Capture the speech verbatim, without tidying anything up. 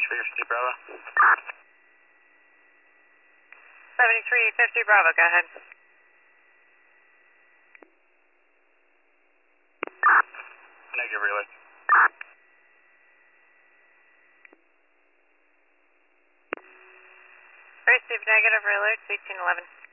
fifty Bravo. seventy-three fifty Bravo, go ahead. Negative relay. Receive negative relay, eighteen eleven.